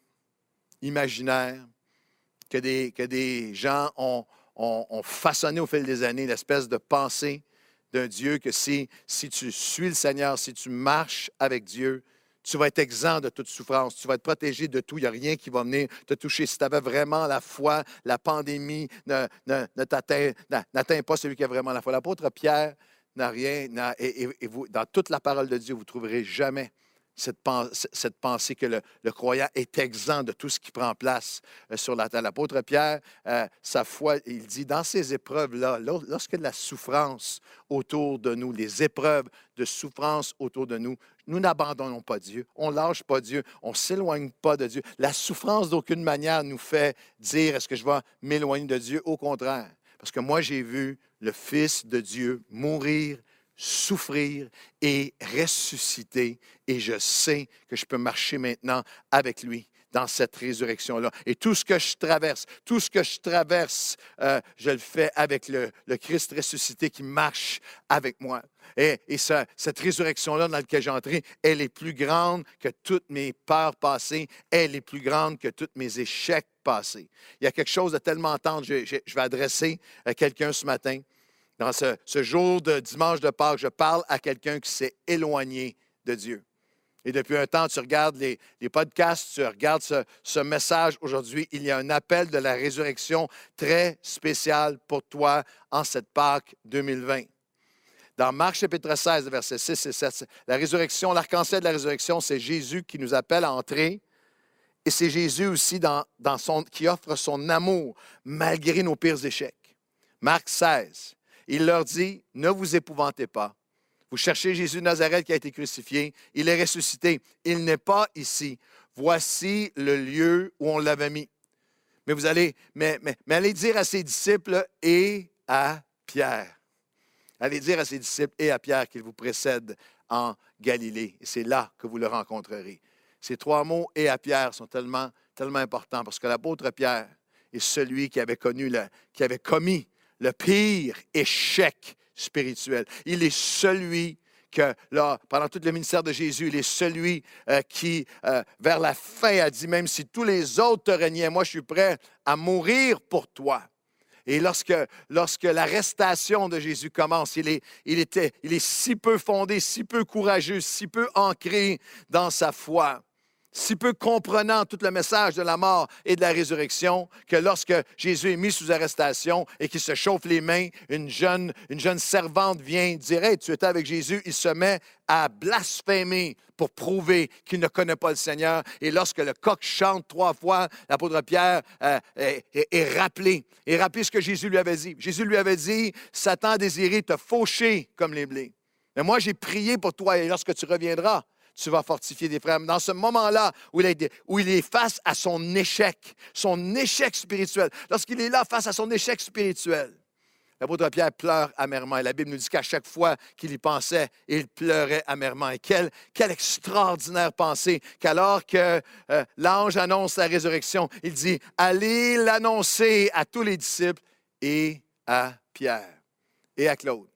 imaginaire que des, que des gens ont, ont, ont façonné au fil des années, l'espèce de pensée d'un Dieu que si, si tu suis le Seigneur, si tu marches avec Dieu, tu vas être exempt de toute souffrance, tu vas être protégé de tout, il n'y a rien qui va venir te toucher. Si tu avais vraiment la foi, la pandémie ne, ne, ne t'atteint, n'atteint pas celui qui a vraiment la foi. L'apôtre Pierre n'a rien, n'a, et, et, et vous, dans toute la parole de Dieu, vous ne trouverez jamais Cette, pensée, cette pensée que le, le croyant est exempt de tout ce qui prend place euh, sur la terre. L'apôtre Pierre, euh, sa foi, il dit, dans ces épreuves-là, lorsque la souffrance autour de nous, les épreuves de souffrance autour de nous, nous n'abandonnons pas Dieu, on ne lâche pas Dieu, on ne s'éloigne pas de Dieu. La souffrance d'aucune manière nous fait dire, est-ce que je vais m'éloigner de Dieu? Au contraire, parce que moi, j'ai vu le Fils de Dieu mourir, souffrir et ressusciter. Et je sais que je peux marcher maintenant avec lui dans cette résurrection-là. Et tout ce que je traverse, tout ce que je traverse, euh, je le fais avec le, le Christ ressuscité qui marche avec moi. Et, et ça, cette résurrection-là dans laquelle j'ai entré, elle est plus grande que toutes mes peurs passées. Elle est plus grande que tous mes échecs passés. Il y a quelque chose de tellement tendre. Je, je, je vais adresser à quelqu'un ce matin. Dans ce, ce jour de dimanche de Pâques, je parle à quelqu'un qui s'est éloigné de Dieu. Et depuis un temps, tu regardes les, les podcasts, tu regardes ce, ce message aujourd'hui. Il y a un appel de la résurrection très spécial pour toi en cette Pâques deux mille vingt. Dans Marc chapitre seize, versets six et sept, la résurrection, l'arc-en-ciel de la résurrection, c'est Jésus qui nous appelle à entrer. Et c'est Jésus aussi dans, dans son, qui offre son amour malgré nos pires échecs. Marc seize. Il leur dit, ne vous épouvantez pas. Vous cherchez Jésus de Nazareth qui a été crucifié. Il est ressuscité. Il n'est pas ici. Voici le lieu où on l'avait mis. Mais vous allez, mais, mais, mais allez dire à ses disciples et à Pierre. Allez dire à ses disciples et à Pierre qu'il vous précède en Galilée. Et c'est là que vous le rencontrerez. Ces trois mots et à Pierre sont tellement, tellement importants parce que l'apôtre Pierre est celui qui avait connu, le, qui avait commis le pire échec spirituel. Il est celui que, là, pendant tout le ministère de Jésus, il est celui euh, qui, euh, vers la fin, a dit, même si tous les autres te régnaient, moi, je suis prêt à mourir pour toi. Et lorsque, lorsque l'arrestation de Jésus commence, il est, il, était, il est si peu fondé, si peu courageux, si peu ancré dans sa foi, si peu comprenant tout le message de la mort et de la résurrection, que lorsque Jésus est mis sous arrestation et qu'il se chauffe les mains, une jeune, une jeune servante vient dire « Hey, tu étais avec Jésus », il se met à blasphémer pour prouver qu'il ne connaît pas le Seigneur. Et lorsque le coq chante trois fois, l'apôtre Pierre euh, est, est, est rappelé, est rappelé ce que Jésus lui avait dit. Jésus lui avait dit « Satan a désiré te faucher comme les blés. Mais moi, j'ai prié pour toi et lorsque tu reviendras, tu vas fortifier des frères. » Dans ce moment-là où il, est, où il est face à son échec, son échec spirituel, lorsqu'il est là face à son échec spirituel, l'apôtre Pierre pleure amèrement. Et la Bible nous dit qu'à chaque fois qu'il y pensait, il pleurait amèrement. Et quelle, quelle extraordinaire pensée qu'alors que euh, l'ange annonce la résurrection, il dit « Allez l'annoncer à tous les disciples et à Pierre, et à Claude,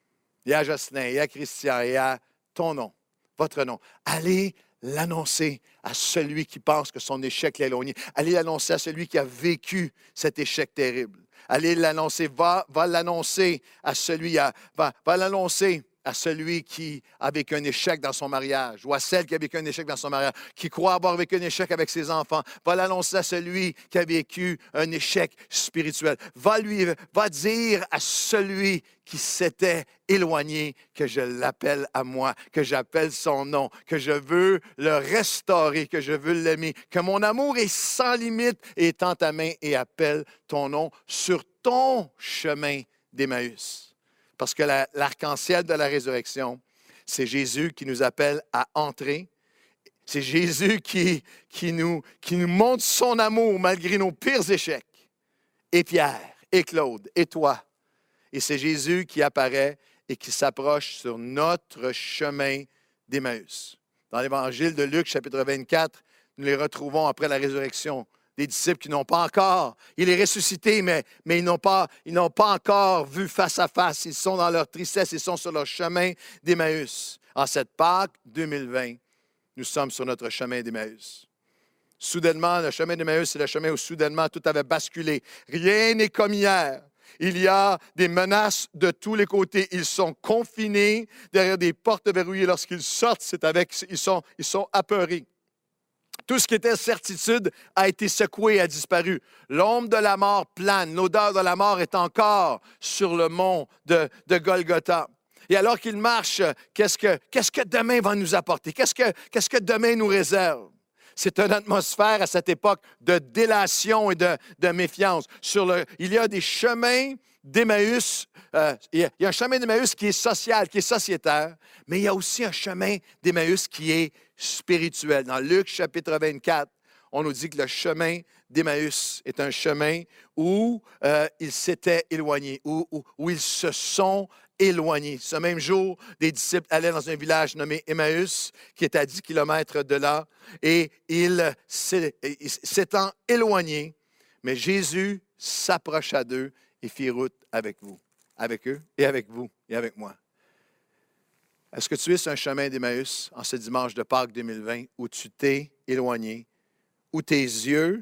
et à Jocelyn, et à Christian, et à ton nom. » Votre nom. Allez l'annoncer à celui qui pense que son échec l'a éloigné. Allez l'annoncer à celui qui a vécu cet échec terrible. aller l'annoncer. Va, va l'annoncer à celui, à, va, va l'annoncer à celui qui a vécu un échec dans son mariage, ou à celle qui a vécu un échec dans son mariage, qui croit avoir vécu un échec avec ses enfants. Va l'annoncer à celui qui a vécu un échec spirituel. Va lui, va dire à celui qui s'était éloigné que je l'appelle à moi, que j'appelle son nom, que je veux le restaurer, que je veux l'aimer, que mon amour est sans limite et tend ta main et appelle ton nom sur ton chemin d'Emmaüs. Parce que la, l'arc-en-ciel de la résurrection, c'est Jésus qui nous appelle à entrer. C'est Jésus qui, qui, nous, qui nous montre son amour malgré nos pires échecs. Et Pierre, et Claude, et toi. Et c'est Jésus qui apparaît et qui s'approche sur notre chemin d'Emmaüs. Dans l'Évangile de Luc, chapitre vingt-quatre, nous les retrouvons après la résurrection. Des disciples qui n'ont pas encore, il est ressuscité, mais, mais ils, n'ont pas, ils n'ont pas encore vu face à face. Ils sont dans leur tristesse, ils sont sur leur chemin d'Emmaüs. En cette Pâques deux mille vingt, nous sommes sur notre chemin d'Emmaüs. Soudainement, le chemin d'Emmaüs, c'est le chemin où soudainement tout avait basculé. Rien n'est comme hier. Il y a des menaces de tous les côtés. Ils sont confinés derrière des portes verrouillées. Lorsqu'ils sortent, c'est avec, ils sont, ils sont apeurés. Tout ce qui était certitude a été secoué et a disparu. L'ombre de la mort plane. L'odeur de la mort est encore sur le mont de, de Golgotha. Et alors qu'il marche, qu'est-ce que, qu'est-ce que demain va nous apporter? Qu'est-ce que, qu'est-ce que demain nous réserve? C'est une atmosphère à cette époque de délation et de, de méfiance. Sur le, il y a des chemins d'Emmaüs. Euh, il, y a, il y a un chemin d'Emmaüs qui est social, qui est sociétaire, mais il y a aussi un chemin d'Emmaüs qui est spirituel. Dans Luc chapitre vingt-quatre, on nous dit que le chemin d'Emmaüs est un chemin où euh, ils s'étaient éloignés, où, où, où ils se sont éloignés. Ce même jour, des disciples allaient dans un village nommé Emmaüs, qui est à dix kilomètres de là, et ils s'étant éloignés, mais Jésus s'approcha d'eux et fit route avec vous, avec eux et avec vous et avec moi. Est-ce que tu es sur un chemin d'Emmaüs en ce dimanche de Pâques deux mille vingt où tu t'es éloigné, où tes yeux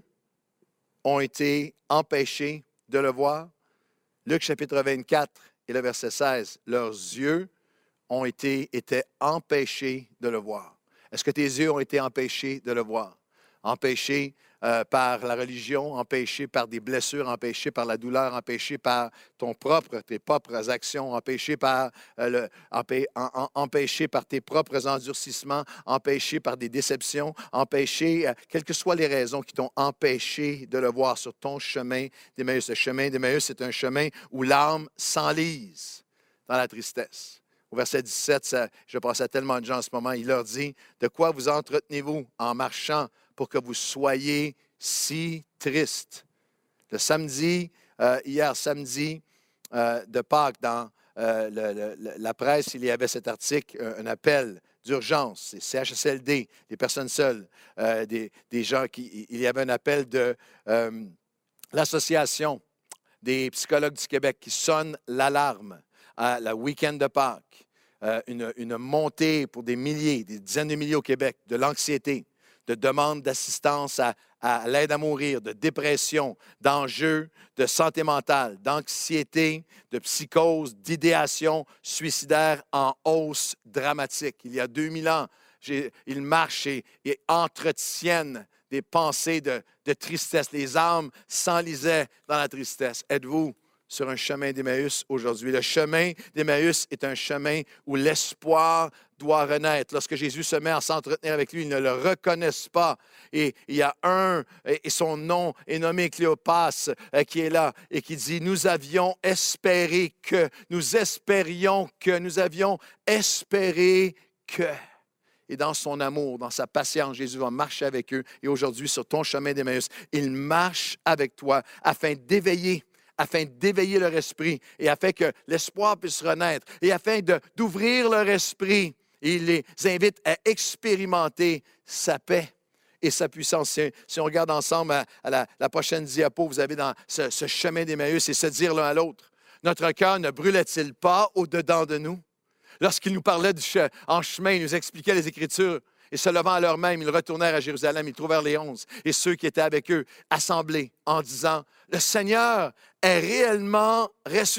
ont été empêchés de le voir? Luc chapitre vingt-quatre et le verset seize, leurs yeux ont été étaient empêchés de le voir. Est-ce que tes yeux ont été empêchés de le voir? Empêchés euh, par la religion, empêchés par des blessures, empêchés par la douleur, empêchés par ton propre, tes propres actions, empêchés par, euh, le, empê, en, en, empêchés par tes propres endurcissements, empêchés par des déceptions, empêchés, euh, quelles que soient les raisons qui t'ont empêché de le voir sur ton chemin d'Emmaüs. Le chemin d'Emmaüs, c'est un chemin où l'âme s'enlise dans la tristesse. Au verset dix-sept, ça, je pense à tellement de gens en ce moment, il leur dit, « De quoi vous entretenez-vous en marchant pour que vous soyez si tristes? » Le samedi, euh, hier samedi euh, de Pâques, dans euh, le, le, la presse, il y avait cet article, un, un appel d'urgence, c'est C H S L D, des personnes seules, euh, des, des gens qui... Il y avait un appel de euh, l'Association des psychologues du Québec qui sonne l'alarme à la week-end de Pâques. Euh, une, une montée pour des milliers, des dizaines de milliers au Québec, de l'anxiété, de demandes d'assistance à, à l'aide à mourir, de dépression, d'enjeux de santé mentale, d'anxiété, de psychose, d'idéation suicidaire en hausse dramatique. Il y a deux mille ans, ils marchent et, et entretiennent des pensées de, de tristesse. Les âmes s'enlisaient dans la tristesse. Êtes-vous sur un chemin d'Emmaüs aujourd'hui? Le chemin d'Emmaüs est un chemin où l'espoir doit renaître. Lorsque Jésus se met à s'entretenir avec lui, ils ne le reconnaissent pas. Et il y a un, et son nom est nommé Cléopas, qui est là et qui dit, nous avions espéré que, nous espérions que, nous avions espéré que. Et dans son amour, dans sa patience, Jésus va marcher avec eux. Et aujourd'hui, sur ton chemin d'Emmaüs, il marche avec toi afin d'éveiller afin d'éveiller leur esprit et afin que l'espoir puisse renaître et afin de, d'ouvrir leur esprit. Et il les invite à expérimenter sa paix et sa puissance. Si, si on regarde ensemble à, à la, la prochaine diapo, vous avez dans ce, ce chemin d'Emmaüs et se dire l'un à l'autre, notre cœur ne brûlait-il pas au-dedans de nous? Lorsqu'il nous parlait du che- en chemin, il nous expliquait les Écritures. Et se levant à l'heure même, ils retournèrent à Jérusalem, ils trouvèrent les onze et ceux qui étaient avec eux assemblés en disant, « Le Seigneur est réellement ressuscité. »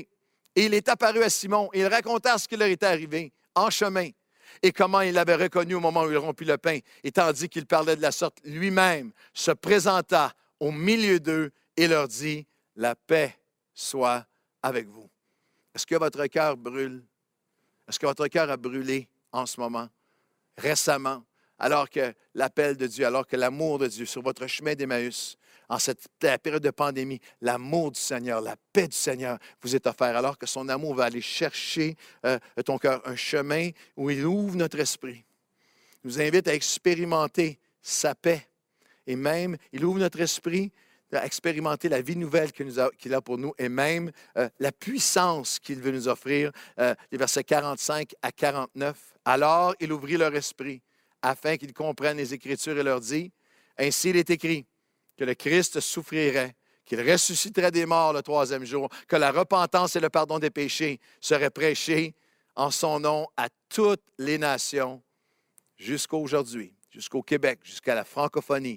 Et il est apparu à Simon et ils racontèrent ce qui leur était arrivé en chemin et comment il l'avait reconnu au moment où il rompit le pain. Et tandis qu'il parlait de la sorte, lui-même se présenta au milieu d'eux et leur dit, « La paix soit avec vous. » Est-ce que votre cœur brûle? Est-ce que votre cœur a brûlé en ce moment, récemment, alors que l'appel de Dieu, alors que l'amour de Dieu sur votre chemin d'Emmaüs, en cette période de pandémie, l'amour du Seigneur, la paix du Seigneur vous est offert, alors que son amour va aller chercher euh, ton cœur, un chemin où il ouvre notre esprit. Il nous invite à expérimenter sa paix. Et même, il ouvre notre esprit à expérimenter la vie nouvelle qu'il, nous a, qu'il a pour nous et même euh, la puissance qu'il veut nous offrir. Euh, les versets quarante-cinq à quarante-neuf. Alors, il ouvrit leur esprit afin qu'ils comprennent les Écritures et leur dit, « Ainsi il est écrit que le Christ souffrirait, qu'il ressusciterait des morts le troisième jour, que la repentance et le pardon des péchés seraient prêchés en son nom à toutes les nations jusqu'à aujourd'hui, jusqu'au Québec, jusqu'à la francophonie,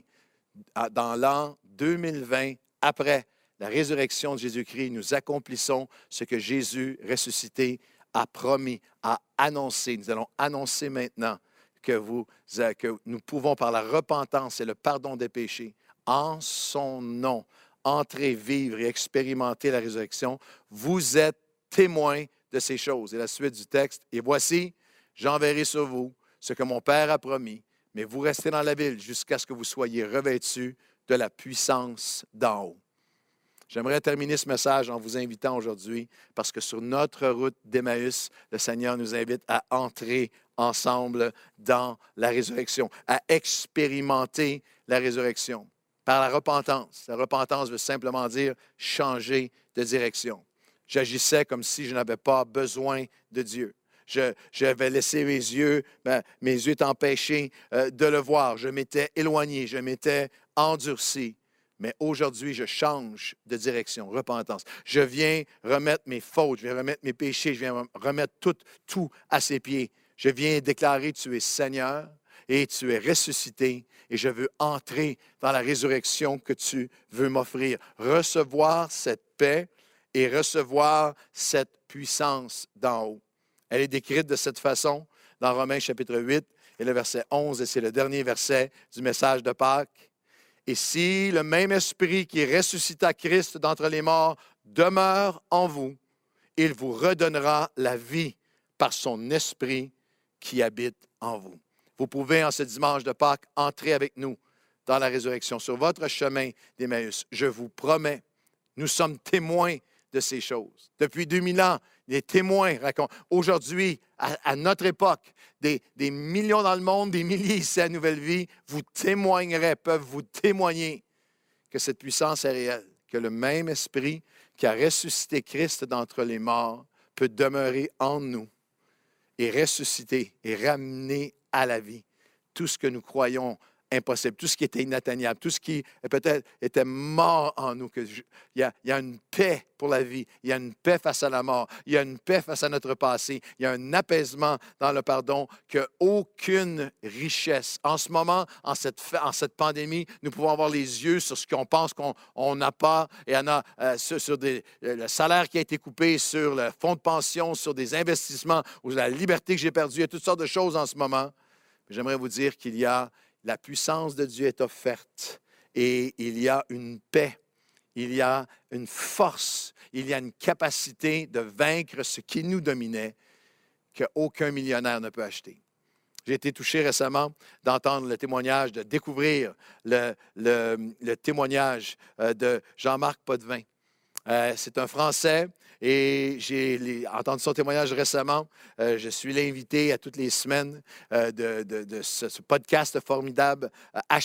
dans l'an deux mille vingt, après la résurrection de Jésus-Christ, nous accomplissons ce que Jésus ressuscité a promis, a annoncé. Nous allons annoncer maintenant que, vous, que nous pouvons, par la repentance et le pardon des péchés, en son nom, entrer, vivre et expérimenter la résurrection. Vous êtes témoins de ces choses. Et la suite du texte, « Et voici, j'enverrai sur vous ce que mon Père a promis, mais vous restez dans la ville jusqu'à ce que vous soyez revêtus de la puissance d'en haut. » J'aimerais terminer ce message en vous invitant aujourd'hui, parce que sur notre route d'Emmaüs, le Seigneur nous invite à entrer ensemble dans la résurrection, à expérimenter la résurrection par la repentance. La repentance veut simplement dire changer de direction. J'agissais comme si je n'avais pas besoin de Dieu. Je, j'avais laissé mes yeux, ben, mes yeux étaient empêchés euh, de le voir. Je m'étais éloigné, je m'étais endurci. Mais aujourd'hui, je change de direction, repentance. Je viens remettre mes fautes, je viens remettre mes péchés, je viens remettre tout, tout à ses pieds. Je viens déclarer, tu es Seigneur et tu es ressuscité et je veux entrer dans la résurrection que tu veux m'offrir. Recevoir cette paix et recevoir cette puissance d'en haut. Elle est décrite de cette façon dans Romains chapitre huit et le verset onze, et c'est le dernier verset du message de Pâques. « Et si le même esprit qui ressuscita Christ d'entre les morts demeure en vous, il vous redonnera la vie par son esprit qui habite en vous. » Vous pouvez, en ce dimanche de Pâques, entrer avec nous dans la résurrection sur votre chemin d'Emmaüs. Je vous promets, nous sommes témoins de ces choses. Depuis deux mille ans, les témoins racontent. Aujourd'hui, à, à notre époque, des, des millions dans le monde, des milliers ici à Nouvelle Vie, vous témoignerez, peuvent vous témoigner que cette puissance est réelle, que le même esprit qui a ressuscité Christ d'entre les morts peut demeurer en nous et ressusciter et ramener à la vie tout ce que nous croyons impossible, tout ce qui était inatteignable, tout ce qui peut-être était mort en nous. Que je, il, y a, il y a une paix pour la vie, il y a une paix face à la mort, il y a une paix face à notre passé, il y a un apaisement dans le pardon qu'aucune richesse. En ce moment, en cette, en cette pandémie, nous pouvons avoir les yeux sur ce qu'on pense qu'on n'a pas, et on a euh, sur, sur des, le salaire qui a été coupé, sur le fonds de pension, sur des investissements, ou la liberté que j'ai perdue, il y a toutes sortes de choses en ce moment. J'aimerais vous dire qu'il y a la puissance de Dieu est offerte et il y a une paix, il y a une force, il y a une capacité de vaincre ce qui nous dominait qu'aucun millionnaire ne peut acheter. J'ai été touché récemment d'entendre le témoignage, de découvrir le, le, le témoignage de Jean-Marc Potvin. Euh, c'est un Français et j'ai les, entendu son témoignage récemment. Euh, je suis l'invité à toutes les semaines euh, de, de, de ce, ce podcast formidable, euh, hashtag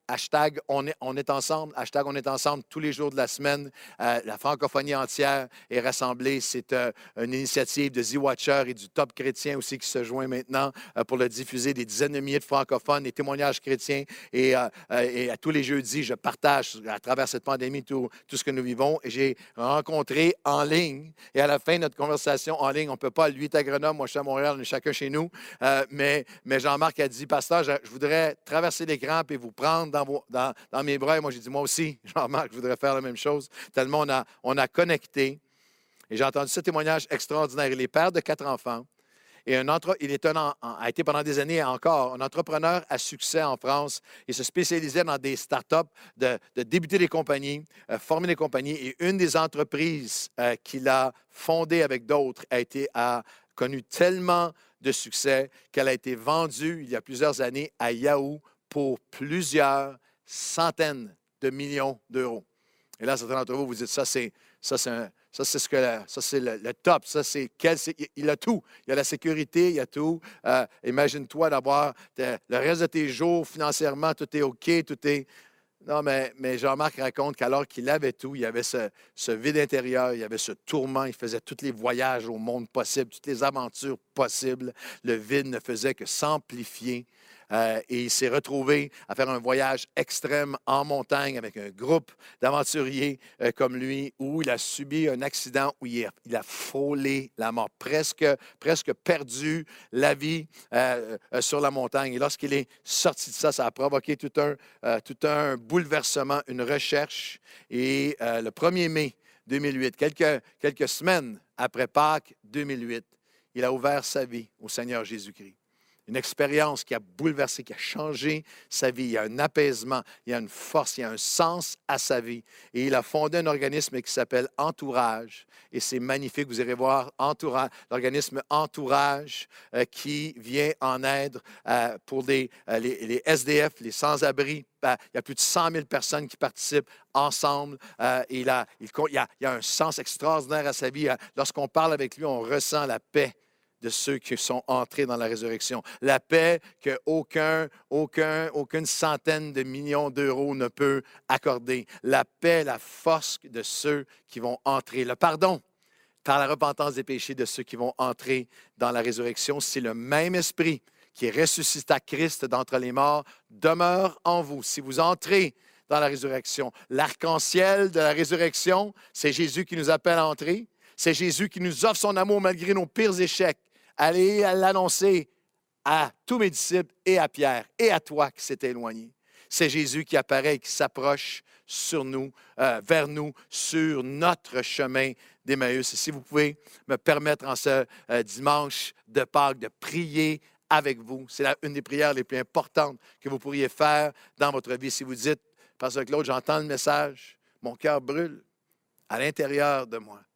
Hashtag on est, on est ensemble. Hashtag on est ensemble tous les jours de la semaine. Euh, la francophonie entière est rassemblée. C'est euh, une initiative de Z-Watcher et du Top Chrétien aussi qui se joint maintenant euh, pour le diffuser. Des dizaines de milliers de francophones, des témoignages chrétiens. Et, euh, euh, et à tous les jeudis, je partage à travers cette pandémie tout, tout ce que nous vivons. Et j'ai rencontré en ligne. Et à la fin de notre conversation en ligne, on ne peut pas, lui est à Grenoble, moi je suis à Montréal, on est chacun chez nous. Euh, mais, mais Jean-Marc a dit, pasteur, je, je voudrais traverser l'écran et vous prendre dans, vos, dans, dans mes bras. Et moi, j'ai dit, moi aussi, Jean-Marc, je voudrais faire la même chose. Tellement on a, on a connecté. Et j'ai entendu ce témoignage extraordinaire. Il est père de quatre enfants. Et un entre, il est un, a été pendant des années encore un entrepreneur à succès en France. Il se spécialisait dans des startups, de, de débuter des compagnies, euh, former des compagnies. Et une des entreprises euh, qu'il a fondées avec d'autres a, été, a connu tellement de succès qu'elle a été vendue il y a plusieurs années à Yahoo pour plusieurs centaines de millions d'euros. Et là, certains d'entre vous vous dites, ça, c'est, ça, c'est un... Ça, c'est, ce que la, ça, c'est le, le top. Ça, c'est quel, c'est, il a tout. Il a la sécurité, il a tout. Euh, imagine-toi d'avoir te, le reste de tes jours financièrement, tout est OK, tout est... Non, mais, mais Jean-Marc raconte qu'alors qu'il avait tout, il y avait ce, ce vide intérieur, il y avait ce tourment, il faisait tous les voyages au monde possible, toutes les aventures possibles. Le vide ne faisait que s'amplifier. Euh, et il s'est retrouvé à faire un voyage extrême en montagne avec un groupe d'aventuriers euh, comme lui, où il a subi un accident, où il a, il a frôlé la mort, presque, presque perdu la vie euh, euh, sur la montagne. Et lorsqu'il est sorti de ça, ça a provoqué tout un, euh, tout un bouleversement, une recherche. Et euh, le premier mai deux mille huit, quelques, quelques semaines après Pâques deux mille huit, il a ouvert sa vie au Seigneur Jésus-Christ. Une expérience qui a bouleversé, qui a changé sa vie. Il y a un apaisement, il y a une force, il y a un sens à sa vie. Et il a fondé un organisme qui s'appelle Entourage. Et c'est magnifique. Vous irez voir Entourage, l'organisme Entourage euh, qui vient en aide euh, pour des, euh, les, les S D F, les sans-abri. Euh, il y a plus de cent mille personnes qui participent ensemble. Euh, et il, a, il, il, a, il a un sens extraordinaire à sa vie. Lorsqu'on parle avec lui, on ressent la paix de ceux qui sont entrés dans la résurrection. La paix qu'aucun, aucun, aucune centaine de millions d'euros ne peut accorder. La paix, la force de ceux qui vont entrer. Le pardon par la repentance des péchés de ceux qui vont entrer dans la résurrection. C'est le même esprit qui ressuscita Christ d'entre les morts demeure en vous. Si vous entrez dans la résurrection, l'arc-en-ciel de la résurrection, c'est Jésus qui nous appelle à entrer. C'est Jésus qui nous offre son amour malgré nos pires échecs. Allez l'annoncer à tous mes disciples et à Pierre et à toi qui s'est éloigné. C'est Jésus qui apparaît et qui s'approche sur nous, euh, vers nous, sur notre chemin d'Emmaüs. Et si vous pouvez me permettre en ce euh, dimanche de Pâques de prier avec vous, c'est la, une des prières les plus importantes que vous pourriez faire dans votre vie. Si vous dites, Pasteur Claude, j'entends le message, mon cœur brûle à l'intérieur de moi.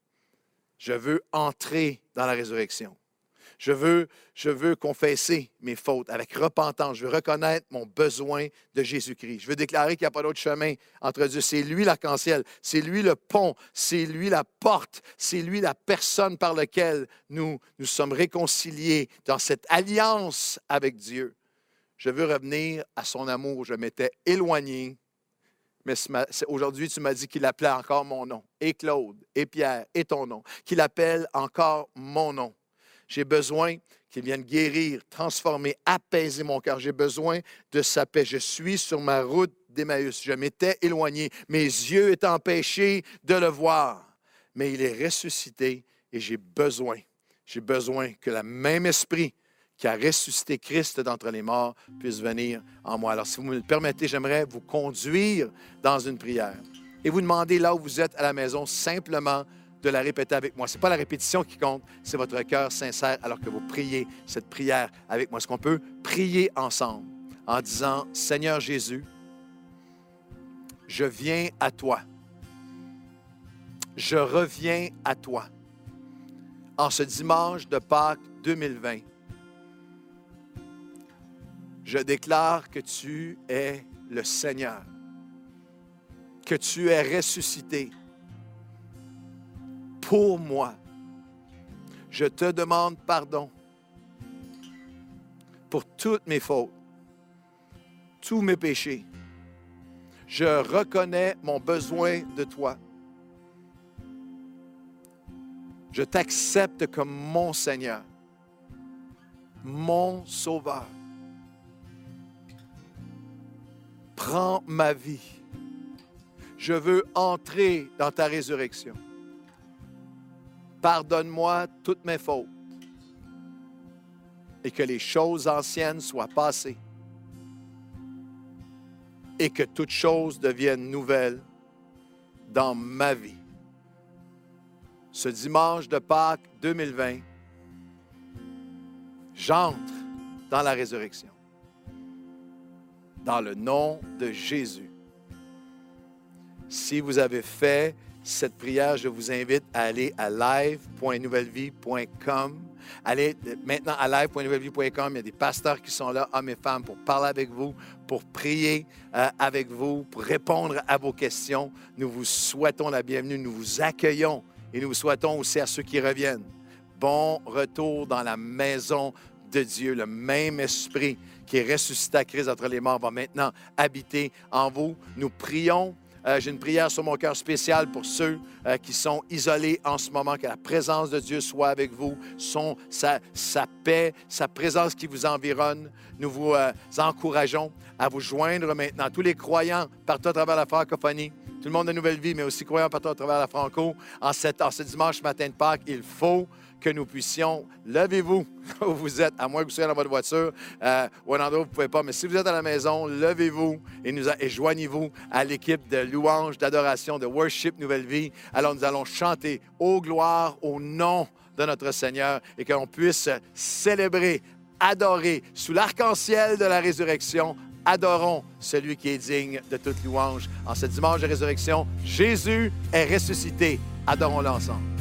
Je veux entrer dans la résurrection. Je veux, je veux confesser mes fautes avec repentance. Je veux reconnaître mon besoin de Jésus-Christ. Je veux déclarer qu'il n'y a pas d'autre chemin entre Dieu. C'est lui l'arc-en-ciel, c'est lui le pont, c'est lui la porte, c'est lui la personne par laquelle nous nous sommes réconciliés dans cette alliance avec Dieu. Je veux revenir à son amour. Je m'étais éloigné, mais aujourd'hui, tu m'as dit qu'il appelait encore mon nom. Et Claude, et Pierre, et ton nom. Qu'il appelle encore mon nom. J'ai besoin qu'il vienne guérir, transformer, apaiser mon cœur. J'ai besoin de sa paix. Je suis sur ma route d'Emmaüs. Je m'étais éloigné. Mes yeux étaient empêchés de le voir. Mais il est ressuscité et j'ai besoin, j'ai besoin que le même esprit qui a ressuscité Christ d'entre les morts puisse venir en moi. Alors, si vous me le permettez, j'aimerais vous conduire dans une prière et vous demander là où vous êtes à la maison simplement de la répéter avec moi. Ce n'est pas la répétition qui compte, c'est votre cœur sincère alors que vous priez cette prière avec moi. Est-ce qu'on peut prier ensemble en disant, Seigneur Jésus, je viens à toi. Je reviens à toi. En ce dimanche de Pâques deux mille vingt, je déclare que tu es le Seigneur, que tu es ressuscité pour moi. Je te demande pardon pour toutes mes fautes, tous mes péchés. Je reconnais mon besoin de toi. Je t'accepte comme mon Seigneur, mon Sauveur. Prends ma vie. Je veux entrer dans ta résurrection. Pardonne-moi toutes mes fautes et que les choses anciennes soient passées et que toutes choses deviennent nouvelles dans ma vie. Ce dimanche de Pâques deux mille vingt, j'entre dans la résurrection. Dans le nom de Jésus. Si vous avez fait cette prière, je vous invite à aller à live point nouvelle vie point com. Allez maintenant à live point nouvelle vie point com. Il y a des pasteurs qui sont là, hommes et femmes, pour parler avec vous, pour prier euh, avec vous, pour répondre à vos questions. Nous vous souhaitons la bienvenue, nous vous accueillons et nous vous souhaitons aussi à ceux qui reviennent. Bon retour dans la maison de Dieu. Le même esprit qui est ressuscité à Christ entre les morts va maintenant habiter en vous. Nous prions. Euh, j'ai une prière sur mon cœur spéciale pour ceux euh, qui sont isolés en ce moment. Que la présence de Dieu soit avec vous, son, sa, sa paix, sa présence qui vous environne. Nous vous euh, encourageons à vous joindre maintenant. Tous les croyants partout à travers la francophonie, tout le monde de Nouvelle Vie, mais aussi croyants partout à travers la franco, en, cette, en ce dimanche matin de Pâques, il faut que nous puissions, levez-vous où vous êtes, à moins que vous soyez dans votre voiture euh, ou un endroit où vous ne pouvez pas, mais si vous êtes à la maison, levez-vous et, nous, et joignez-vous à l'équipe de louange, d'adoration, de worship Nouvelle Vie. Alors nous allons chanter « Ô gloire au nom de notre Seigneur » et que l'on puisse célébrer, adorer sous l'arc-en-ciel de la résurrection. Adorons celui qui est digne de toute louange. En ce dimanche de résurrection, Jésus est ressuscité. Adorons-le ensemble.